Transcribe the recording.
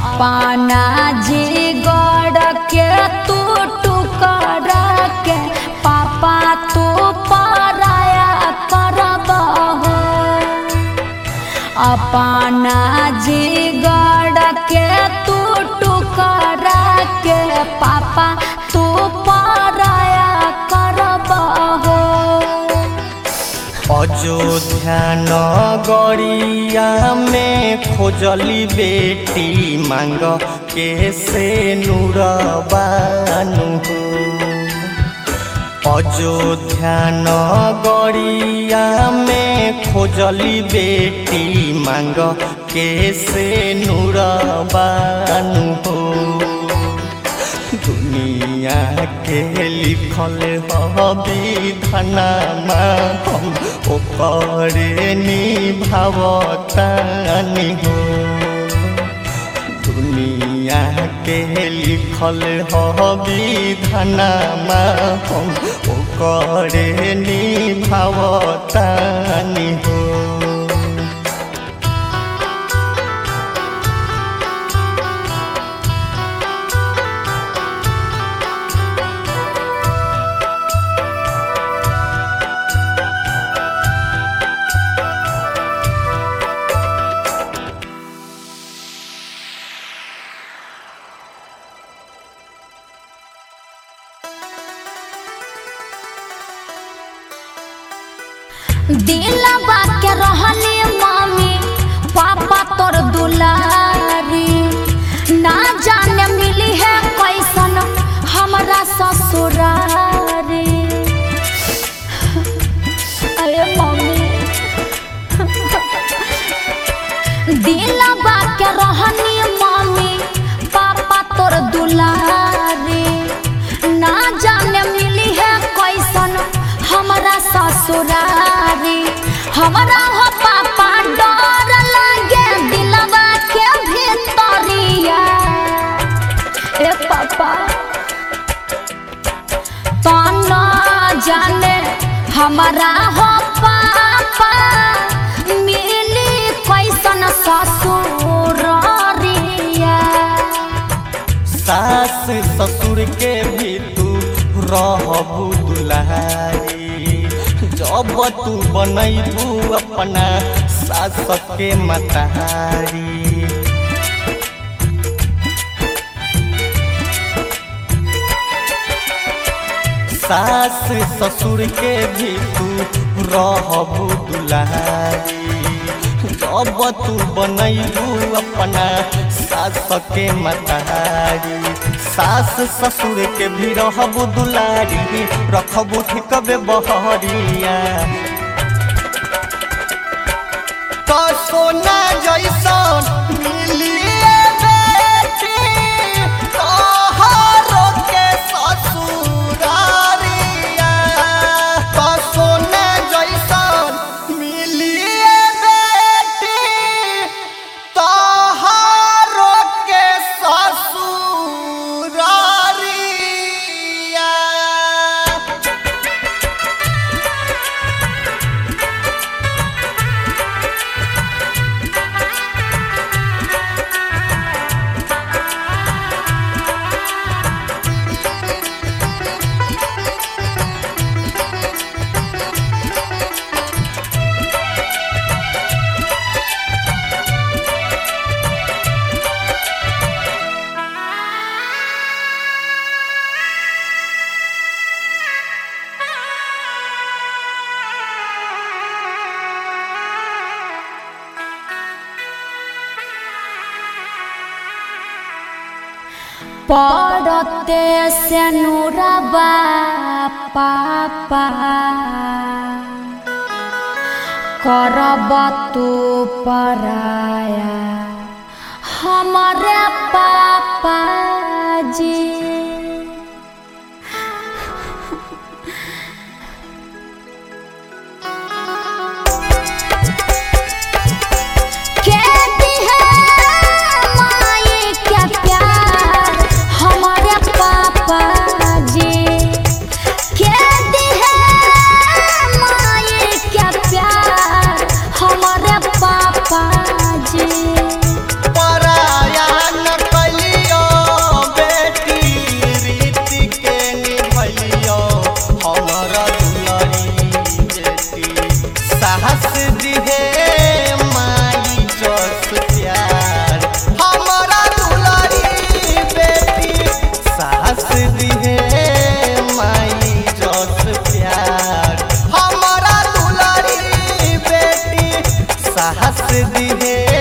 अपना जिगर के तू टुकड़ा के पापा तू पराया करबहो। अपना जिगर के तू टुकड़ा के पापा तू पराया करबहो। अयोध्या नगरिया में खोजली बेटी मांग के से नुरबानु। अयोध्या नगरिया में खोजली बेटी मांग के से नुरबानु। दुनिया के लिखल विधानमा हम ओकरे निभावतानी हो। दुनिया के लिखल विधानमा हम ओकरे निभावतानी हो। दिलवा के रहली मम्मी पापा तोर दुलारी। ना जाने मिली है कैसन हमरा ससुरारी। अरे मम्मी दिलवा के रहली मम्मी पापा तोर दुलारी। ना जाने मिली है कैसन हमरा ससुरारी। हमरा हो पापा डर लगे दिलवा के भीतरिया। ए पापा तो न जाने हमरा हो पापा मिली कैसन ससुरारिया। सास ससुर के भी तू रहबू दुलारी। जब तू बनैबू अपना सास के मतारी। सास ससुर के भी तू रहबू दुलारी। जब तू बनैबू अपना सास के मतारी। सास ससुर के भी रहबू दुलारी रखबू ठिकबे बहरिया। तो सोना जैसन मिलिए बेटी तोहरो के ससुरारिया। तो सोना जैसन मिलिए बेटी तोहरो के ससुरारिया। पड़ते से नुरबा पापा करब तू पराया हमारे पापा जी। पराया न दिहे